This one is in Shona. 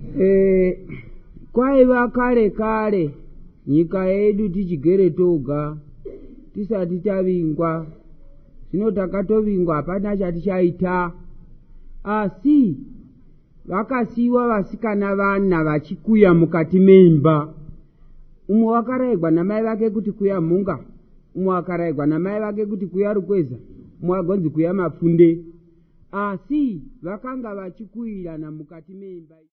Kwaiva kare kare nyika yedu tichigere toga tisati tavingwa. Zvino takatovingwa hapana chatichaita. Asi vakasiiwa vasikana vana vachikuya mukati memba. Umwe wakaraigwa namai vake kuti kuya mhunga, umwe akaraigwa namai vake kuti kuya rukweza, umwe agonzi kuya mapfunde. Asi vakanga vachikuyirana mukati memba.